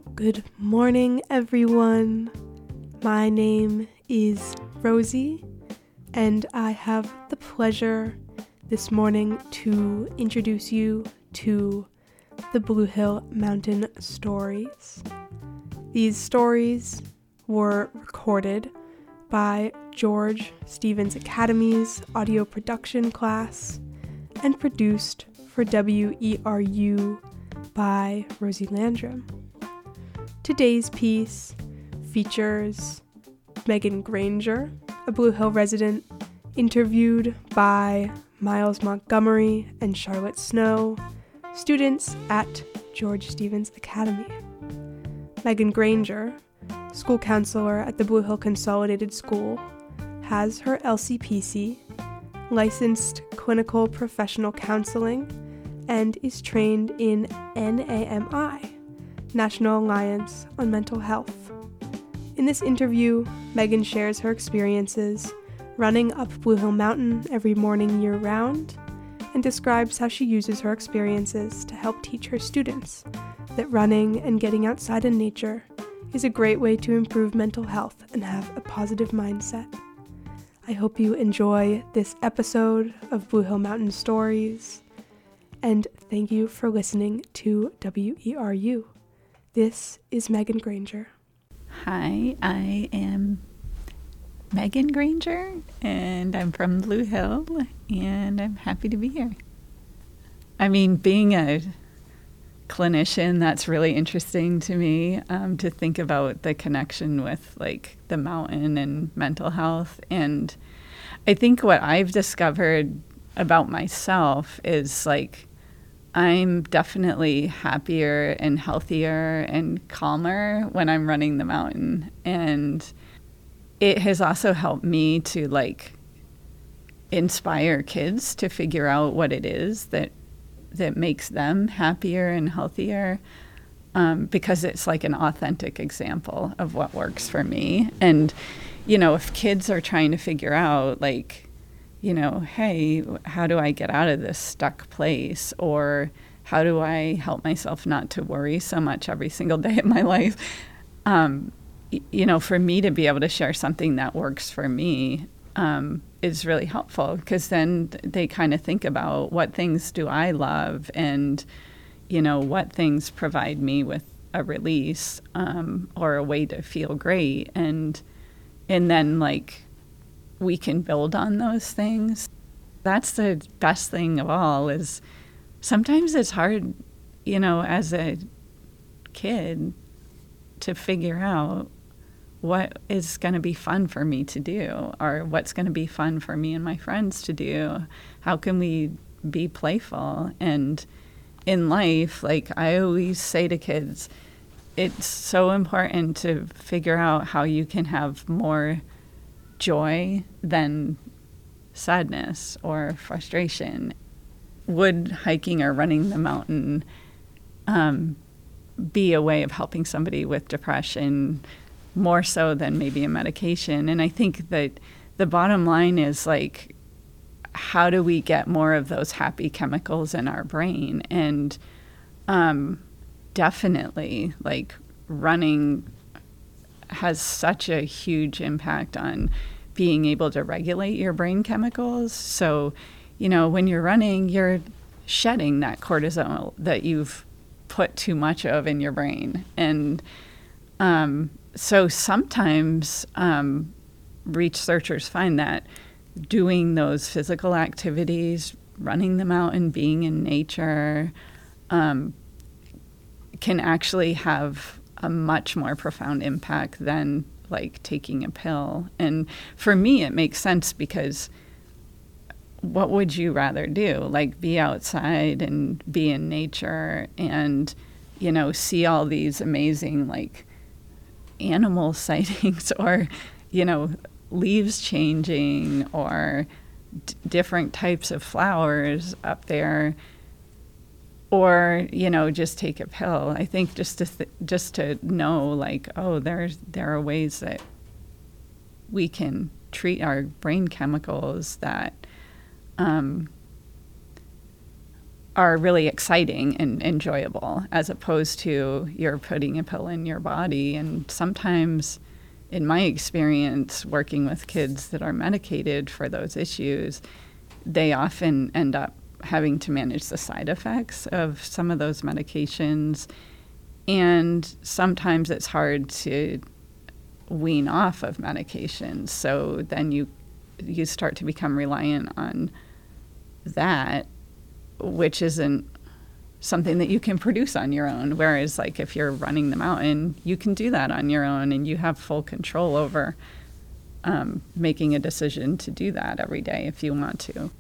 Good morning, everyone. My name is Rosie, and I have the pleasure this morning to introduce you to the Blue Hill Mountain Stories. These stories were recorded by George Stevens Academy's audio production class and produced for WERU by Rosie Landrum. Today's piece features Megan Granger, a Blue Hill resident, interviewed by Miles Montgomery and Charlotte Snow, students at George Stevens Academy. Megan Granger, school counselor at the Blue Hill Consolidated School, has her LCPC, licensed clinical professional counseling, and is trained in NAMI, National Alliance on Mental Health. In this interview, Megan shares her experiences running up Blue Hill Mountain every morning year-round and describes how she uses her experiences to help teach her students that running and getting outside in nature is a great way to improve mental health and have a positive mindset. I hope you enjoy this episode of Blue Hill Mountain Stories, and thank you for listening to WERU. This is Megan Granger. Hi, I am Megan Granger, and I'm from Blue Hill, and I'm happy to be here. I mean, being a clinician, that's really interesting to me, to think about the connection with like the mountain and mental health. And I think what I've discovered about myself is like I'm definitely happier and healthier and calmer when I'm running the mountain. And it has also helped me to like inspire kids to figure out what it is that makes them happier and healthier, because it's like an authentic example of what works for me. And, you know, if kids are trying to figure out like, you know, hey, how do I get out of this stuck place? Or how do I help myself not to worry so much every single day of my life? You know, for me to be able to share something that works for me is really helpful, because then they kind of think about what things do I love and, you know, what things provide me with a release or a way to feel great. And then like, we can build on those things. That's the best thing of all, is sometimes it's hard, you know, as a kid to figure out what is going to be fun for me to do, or what's going to be fun for me and my friends to do. How can we be playful? And in life, like I always say to kids, it's so important to figure out how you can have more joy than sadness or frustration. Would hiking or running the mountain be a way of helping somebody with depression more so than maybe a medication? And I think that the bottom line is like, how do we get more of those happy chemicals in our brain? And definitely like running has such a huge impact on being able to regulate your brain chemicals. So, you know, when you're running, you're shedding that cortisol that you've put too much of in your brain. And so sometimes researchers find that doing those physical activities, running the mountain, being in nature, can actually have a much more profound impact than like taking a pill. And for me, it makes sense, because what would you rather do? Like be outside and be in nature and, you know, see all these amazing like animal sightings, or, you know, leaves changing, or different types of flowers up there, or, you know, just take a pill. I think just to know like, oh, there are ways that we can treat our brain chemicals that are really exciting and enjoyable, as opposed to you're putting a pill in your body. And sometimes, in my experience working with kids that are medicated for those issues, they often end up having to manage the side effects of some of those medications. And sometimes it's hard to wean off of medications. So then you start to become reliant on that, which isn't something that you can produce on your own. Whereas, like, if you're running the mountain, you can do that on your own, and you have full control over making a decision to do that every day if you want to.